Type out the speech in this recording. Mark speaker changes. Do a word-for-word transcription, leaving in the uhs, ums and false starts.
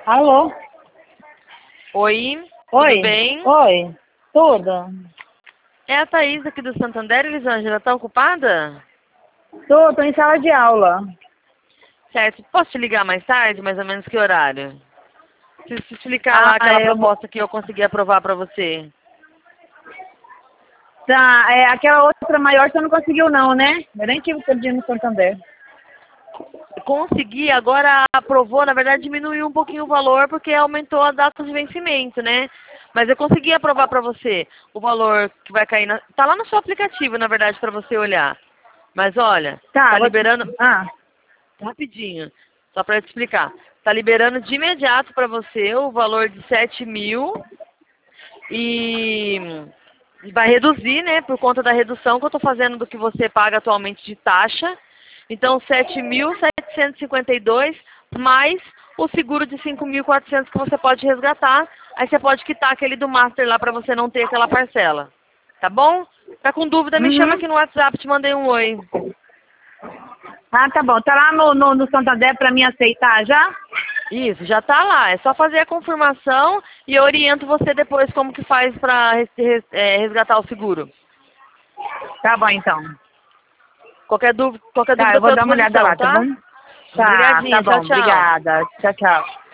Speaker 1: Alô?
Speaker 2: Oi,
Speaker 1: Oi?
Speaker 2: tudo bem?
Speaker 1: Oi? Tudo?
Speaker 2: É a Thaís aqui do Santander, Elisângela, tá ocupada?
Speaker 1: Tô, tô em sala de aula.
Speaker 2: Certo, posso te ligar mais tarde, mais ou menos que horário? Preciso te explicar
Speaker 1: Ah,
Speaker 2: lá aquela
Speaker 1: eu vou...
Speaker 2: proposta que eu consegui aprovar pra você.
Speaker 1: Tá, é, aquela outra maior você não conseguiu não, né? Eu nem tive tempo de ir no Santander.
Speaker 2: Consegui, agora aprovou, na verdade diminuiu um pouquinho o valor porque aumentou a data de vencimento, né? Mas eu consegui aprovar pra você o valor que vai cair na... Tá lá no seu aplicativo, na verdade, pra você olhar. Mas olha,
Speaker 1: Tá,
Speaker 2: tá
Speaker 1: vou...
Speaker 2: liberando...
Speaker 1: Ah,
Speaker 2: Rapidinho, só para te explicar. Tá liberando de imediato para você o valor de sete mil e vai reduzir, né, por conta da redução que eu estou fazendo do que você paga atualmente de taxa. Então, sete mil setecentos e cinquenta e dois mais o seguro de cinco mil e quatrocentos que você pode resgatar. Aí você pode quitar aquele do Master lá para você não ter aquela parcela. Tá bom? Tá com dúvida, me chama
Speaker 1: uhum.
Speaker 2: aqui no WhatsApp, te mandei um oi.
Speaker 1: Ah, tá bom. Tá lá no, no, no Santander pra mim aceitar já?
Speaker 2: Isso, já tá lá. É só fazer a confirmação e eu oriento você depois como que faz para resgatar o seguro.
Speaker 1: Tá bom, então.
Speaker 2: Qualquer dúvida, qualquer
Speaker 1: Tá,
Speaker 2: dúvida
Speaker 1: eu
Speaker 2: eu tô
Speaker 1: vou
Speaker 2: à
Speaker 1: dar uma olhada
Speaker 2: disposição,
Speaker 1: lá, tá
Speaker 2: tá?
Speaker 1: bom? Tá, tá
Speaker 2: Obrigadinha,
Speaker 1: bom.
Speaker 2: tchau, tchau.
Speaker 1: Obrigada. Tchau, tchau.